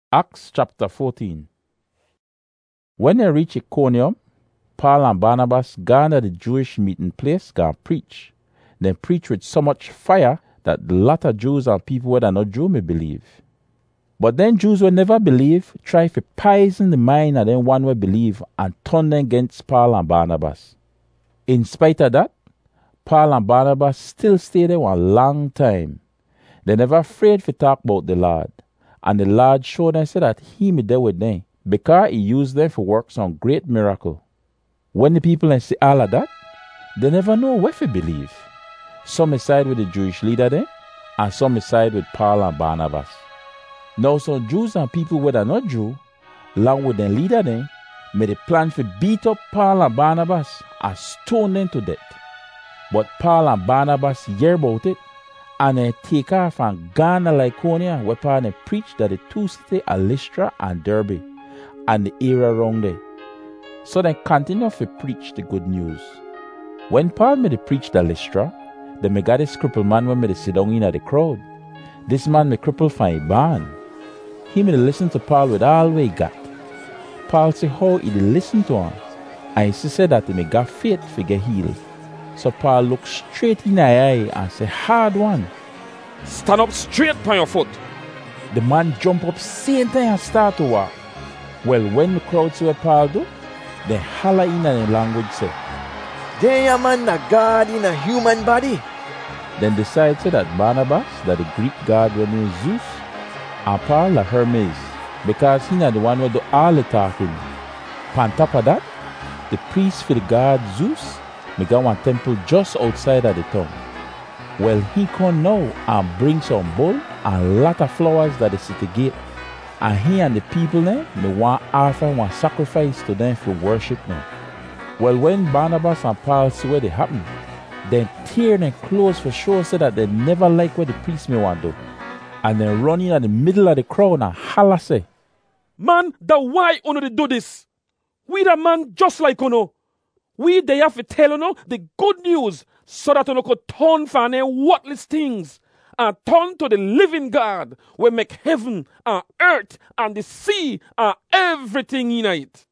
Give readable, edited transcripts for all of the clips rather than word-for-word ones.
Acts chapter 14. When they reached Iconium, Paul and Barnabas gone to the Jewish meeting place, go preach. They preach with so much fire that the latter Jews and people who are not Jew may believe. But then Jews will never believe, try to poison the mind of them one will believe and turn them against Paul and Barnabas. In spite of that, Paul and Barnabas still stayed there one long time. They never afraid to talk about the Lord. And the Lord showed them said that he be there with them because he used them for work some great miracle. When the people see all of that, they never know what to believe. Some side with the Jewish leader there, and some side with Paul and Barnabas. Now some Jews and people who are not Jew, along with their leader there, made a plan to beat up Paul and Barnabas and stone them to death. But Paul and Barnabas hear about it, and they take off and gone to Lycaonia, where Paul they preached that the two cities are Lystra and Derbe, and the area around there. So they continue to preach the good news. When Paul made preach the Lystra, they got this crippled man when they sit down in the crowd. This man may cripple from a barn. He may listen to Paul with all he got. Paul say how he listen to him, and he said that he may got faith to get healed. So Paul looked straight in the eye and said, "Hard one. Stand up straight on your foot." The man jump up same time and start to walk. Well, when the crowd see what Paul do, they holler in their language say, "There a man a God in a human body." Then decide say that Barnabas, that the Greek god was named Zeus, and Paul a Hermes, because he not the one who do all the talking. On top of that, the priest for the god Zeus make one temple just outside of the town. Well, he come now and bring some bull and lot of flowers that the city gate. And he and the people there may want offer one sacrifice to them for worship now. Well, when Barnabas and Paul see what they happen, they tear their clothes for sure so that they never like what the priest may want to do. And then run in at the middle of the crowd and holler say, "Man, the why uno they do this? We the man just like uno. We they have to tell uno the good news so that uno could turn from their worthless things and turn to the living God will make heaven and earth and the sea and everything in it.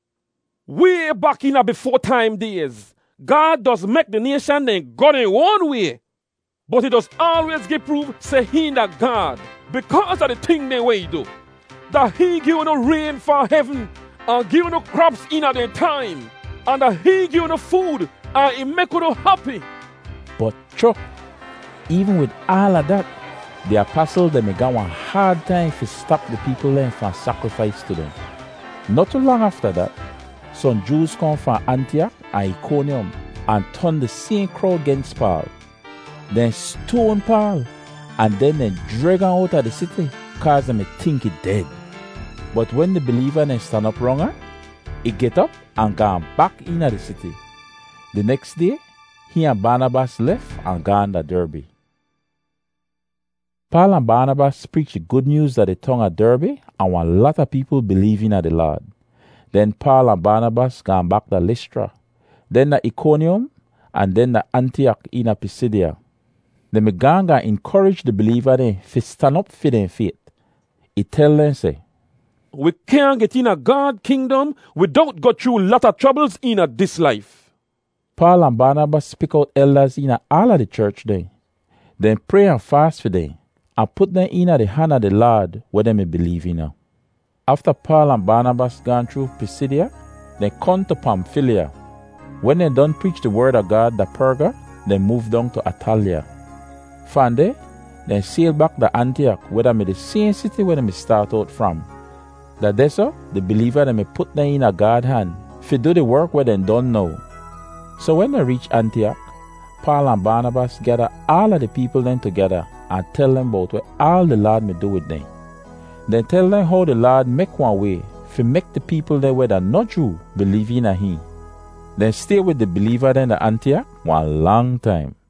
Way back in a before time days, God does make the nation then go in one way, but he does always give proof say he that God because of the thing they way do. That he give no rain for heaven and give no crops in at their time, and that he give no food and he make no happy." But Chuck, even with all of that, the apostles they may got one hard time to stop the people there from sacrifice to them. Not too long after that, some Jews come from Antioch and Iconium and turn the same crowd against Paul. Then stone Paul and then they drag him out of the city because they may think he dead. But when the believer then stand up wrong, he get up and gone back into the city. The next day, he and Barnabas left and gone to Derbe. Paul and Barnabas preached the good news that the tongue of Derbe, and one lot of people believing in the Lord. Then Paul and Barnabas gone back to Lystra, then to Iconium, and then to Antioch in Pisidia. Then began to encourage the believer there to stand up for their faith. He tell them say, "We can't get in a God kingdom without go through a lot of troubles in this life." Paul and Barnabas pick out elders in all of the church there. Then pray and fast for them and put them in the hand of the Lord where they may believe in. After Paul and Barnabas gone through Pisidia, they come to Pamphylia. When they done preach the word of God to Perga, they moved down to Attalia. From there, they sailed back to Antioch, where they made the same city where they may start out from. That they so, the believer they may put them in a God's hand to do the work where they done now. So when they reach Antioch, Paul and Barnabas gather all of the people then together and tell them about what all the Lord may do with them. Then tell them how the Lord make one way to make the people there where they're not Jew believe in him. Then stay with the believer then at Antioch one long time.